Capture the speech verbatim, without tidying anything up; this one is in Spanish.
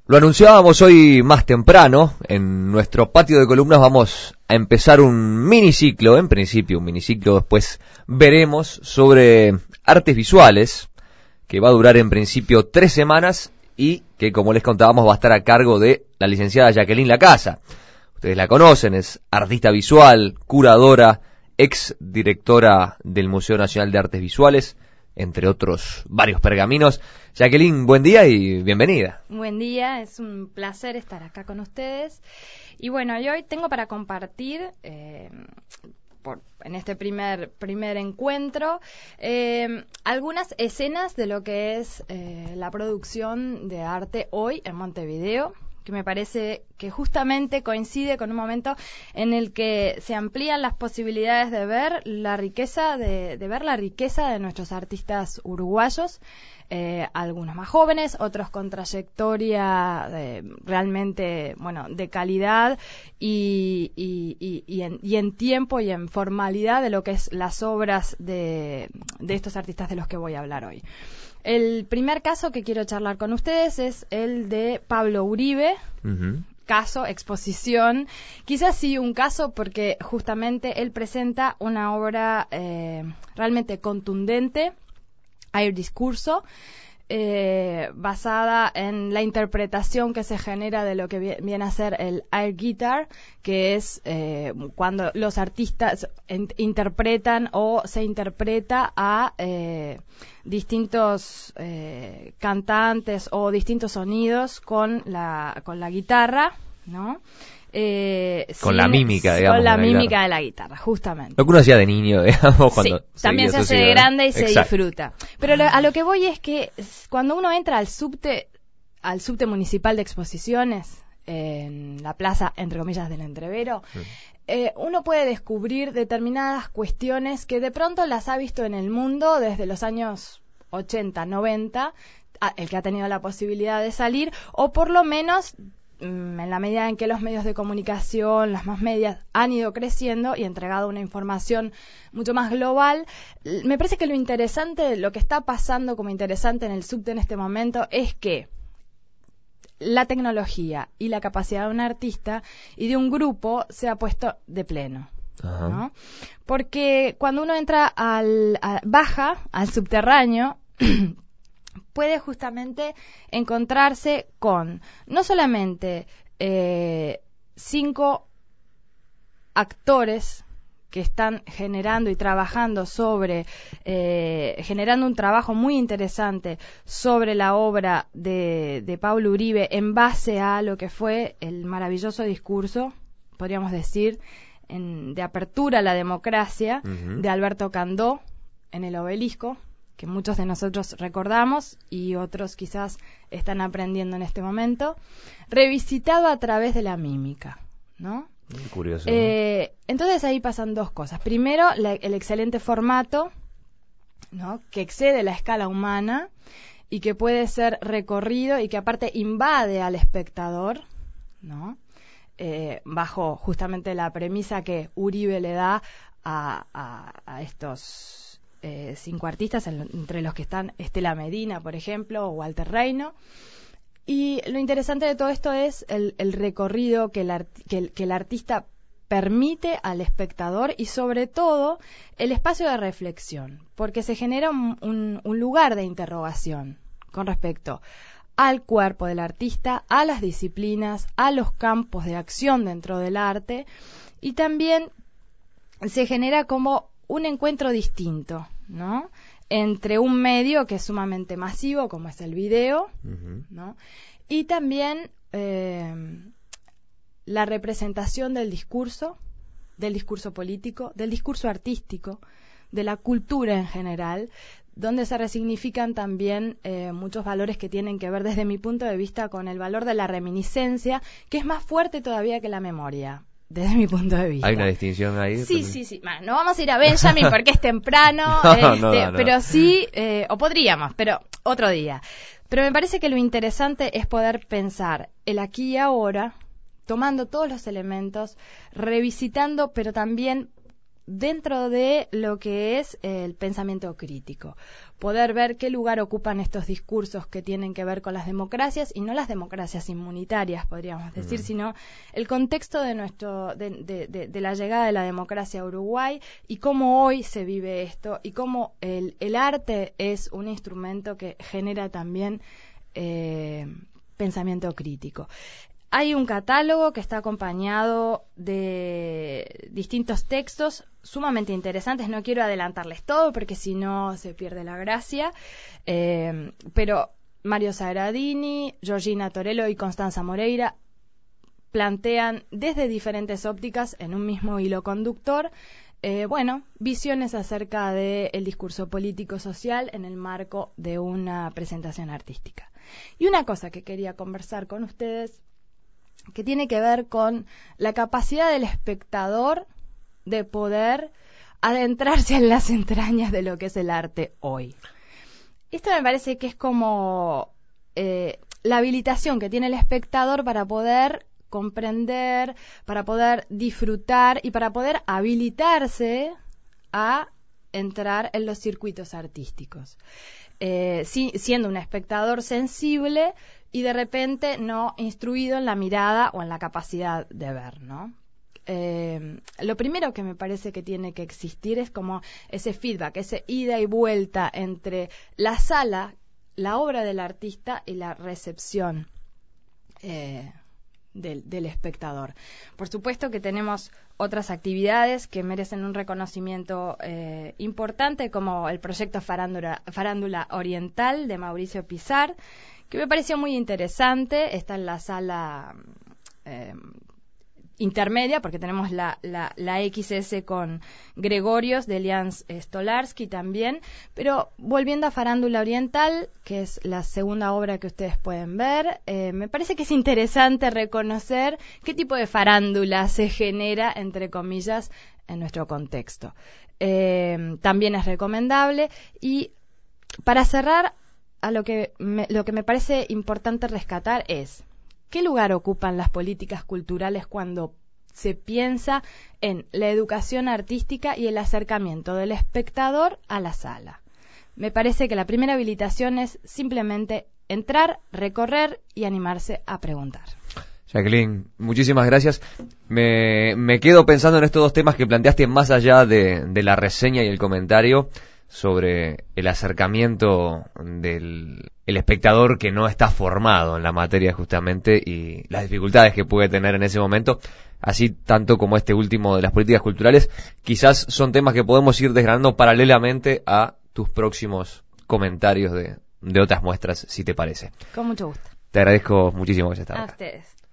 Lo anunciábamos hoy más temprano, en nuestro patio de columnas vamos a empezar un miniciclo, en principio un miniciclo, después veremos, sobre artes visuales, que va a durar en principio tres semanas y que, como les contábamos, va a estar a cargo de la licenciada Jacqueline Lacasa. Ustedes la conocen, es artista visual, curadora, ex directora del Museo Nacional de Artes Visuales, entre otros varios pergaminos. Jacqueline, buen día y bienvenida. Buen día, es un placer estar acá con ustedes. Y bueno, yo hoy tengo para compartir, eh, por, en este primer, primer encuentro, eh, algunas escenas de lo que es eh, la producción de arte hoy en Montevideo, que me parece que justamente coincide con un momento en el que se amplían las posibilidades de ver la riqueza de, de ver la riqueza de nuestros artistas uruguayos, eh, algunos más jóvenes, otros con trayectoria de, realmente, bueno, de calidad y, y, y, y, en, y en tiempo y en formalidad de lo que es las obras de, de estos artistas de los que voy a hablar hoy. El primer caso que quiero charlar con ustedes es el de Pablo Uribe. Uh-huh. Caso, exposición, quizás sí un caso porque justamente él presenta una obra eh, realmente contundente, Air Discurso, eh, basada en la interpretación que se genera de lo que viene a ser el air guitar, que es eh, cuando los artistas en, interpretan o se interpreta a eh, distintos eh, cantantes o distintos sonidos con la con la guitarra, ¿no? Eh, con sin, la mímica, digamos. Con la, la mímica guitarra. de la guitarra, justamente. Lo que uno hacía de niño, digamos, cuando sí, también se hace de grande y se Exacto. disfruta. Pero lo, a lo que voy es que cuando uno entra al subte, al subte municipal de exposiciones, en la plaza, entre comillas, del Entrevero, sí. eh, uno puede descubrir determinadas cuestiones que de pronto las ha visto en el mundo desde los años ochenta, noventa, el que ha tenido la posibilidad de salir, o por lo menos en la medida en que los medios de comunicación, las más medias, han ido creciendo y entregado una información mucho más global. Me parece que lo interesante, lo que está pasando como interesante en el subte en este momento es que la tecnología y la capacidad de un artista y de un grupo se ha puesto de pleno. Ajá. ¿No? Porque cuando uno entra al, a, baja al subterráneo, puede justamente encontrarse con no solamente eh, cinco actores que están generando y trabajando sobre, eh, generando un trabajo muy interesante sobre la obra de, de Pablo Uribe en base a lo que fue el maravilloso discurso, podríamos decir, en, de apertura a la democracia, uh-huh. de Alberto Candó en el Obelisco, que muchos de nosotros recordamos y otros quizás están aprendiendo en este momento, revisitado a través de la mímica, ¿no? Muy curioso. Eh, entonces ahí pasan dos cosas. Primero, la, el excelente formato, ¿no? Que excede la escala humana y que puede ser recorrido y que aparte invade al espectador, ¿no? Eh, bajo justamente la premisa que Uribe le da a, a, a estos Eh, cinco artistas, en, entre los que están Estela Medina, por ejemplo, o Walter Reino. Y lo interesante de todo esto es el, el recorrido que el, art, que, el, que el artista permite al espectador y sobre todo el espacio de reflexión, porque se genera un, un, un lugar de interrogación con respecto al cuerpo del artista, a las disciplinas, a los campos de acción dentro del arte, y también se genera como un encuentro distinto, ¿no? Entre un medio que es sumamente masivo, como es el video, uh-huh. ¿no? Y también eh, la representación del discurso, del discurso político, del discurso artístico, de la cultura en general, donde se resignifican también eh, muchos valores que tienen que ver, desde mi punto de vista, con el valor de la reminiscencia, que es más fuerte todavía que la memoria. Desde mi punto de vista. ¿Hay una distinción ahí? Sí, sí, sí. Bueno, no vamos a ir a Benjamin porque es temprano, no, este, no, no, no. pero sí, eh, o podríamos, pero otro día. Pero me parece que lo interesante es poder pensar el aquí y ahora, tomando todos los elementos, revisitando, pero también dentro de lo que es el pensamiento crítico. Poder ver qué lugar ocupan estos discursos que tienen que ver con las democracias, y no las democracias inmunitarias, podríamos decir, mm. sino el contexto de, nuestro, de, de, de, de la llegada de la democracia a Uruguay, y cómo hoy se vive esto, y cómo el, el arte es un instrumento que genera también eh, pensamiento crítico. Hay un catálogo que está acompañado de distintos textos sumamente interesantes. No quiero adelantarles todo porque si no se pierde la gracia. Eh, pero Mario Sagradini, Georgina Torello y Constanza Moreira plantean desde diferentes ópticas en un mismo hilo conductor, eh, bueno, visiones acerca del discurso político-social en el marco de una presentación artística. Y una cosa que quería conversar con ustedes, que tiene que ver con la capacidad del espectador de poder adentrarse en las entrañas de lo que es el arte hoy. Esto me parece que es como eh, la habilitación que tiene el espectador para poder comprender, para poder disfrutar y para poder habilitarse a entrar en los circuitos artísticos. Eh, si, siendo un espectador sensible y de repente no instruido en la mirada o en la capacidad de ver, ¿no? Eh, lo primero que me parece que tiene que existir es como ese feedback, ese ida y vuelta entre la sala, la obra del artista y la recepción eh, del, del espectador. Por supuesto que tenemos otras actividades que merecen un reconocimiento eh, importante, como el proyecto Farándula, Farándula Oriental de Mauricio Pizar, que me pareció muy interesante. Está en la sala eh, intermedia, porque tenemos la, la, la X S con Gregorios de Lian Stolarsky también, pero volviendo a Farándula Oriental, que es la segunda obra que ustedes pueden ver, eh, me parece que es interesante reconocer qué tipo de farándula se genera, entre comillas, en nuestro contexto. Eh, también es recomendable. Y para cerrar, a lo que me, lo que me parece importante rescatar es ¿qué lugar ocupan las políticas culturales cuando se piensa en la educación artística y el acercamiento del espectador a la sala? Me parece que la primera habilitación es simplemente entrar, recorrer y animarse a preguntar. Jacqueline, muchísimas gracias. Me, me quedo pensando en estos dos temas que planteaste más allá de, de la reseña y el comentario sobre el acercamiento del el espectador que no está formado en la materia justamente y las dificultades que puede tener en ese momento, así tanto como este último de las políticas culturales. Quizás son temas que podemos ir desgranando paralelamente a tus próximos comentarios de, de otras muestras, si te parece. Con mucho gusto. Te agradezco muchísimo que hayas estado a acá. Ustedes.